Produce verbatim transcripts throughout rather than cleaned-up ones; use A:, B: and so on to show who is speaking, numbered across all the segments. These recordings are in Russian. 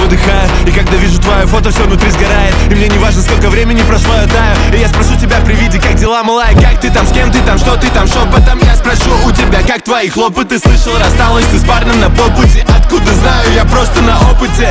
A: выдыхаю. И когда вижу твое фото, все внутри сгорает. И мне не важно, сколько времени прошло, я таю. И я спрошу тебя при виде, как дела, малая. Как ты там, с кем ты там, что ты там, шепотом я спрошу у тебя, как твои хлопоты. Слышал, рассталась ты с парнем на полпути. Откуда знаю, я просто на опыте.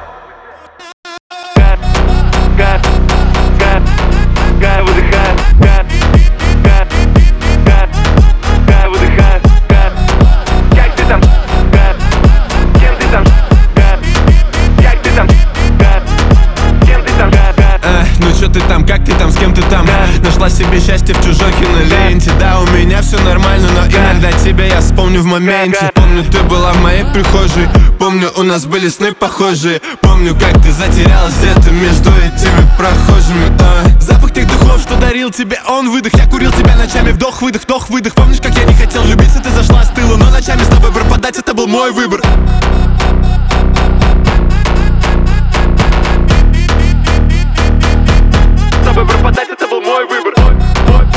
A: Гад, гад, гад, выдыхаю, гад, гад, гад, гад, выдыхаю, гад. Как ты там, гад, с кем ты там, гад, как ты там, гад, с кем ты там, гад, гад. А, ну чё ты там, как ты там, с кем ты там? Нашла себе счастье в чужой киноленте. Да, у меня все нормально, но иногда тебя я вспомню в моменте. Помню, ты была в моей прихожей. Помню, у нас были сны похожие. Помню, как ты затерялась где-то между этими прохожими. а. Запах тех духов, что дарил тебе он, выдох. Я курил тебя ночами, вдох-выдох, вдох-выдох. Помнишь, как я не хотел влюбиться, ты зашла с тыла. Но ночами с тобой пропадать, это был мой выбор. С тобой пропадать, это был мой выбор.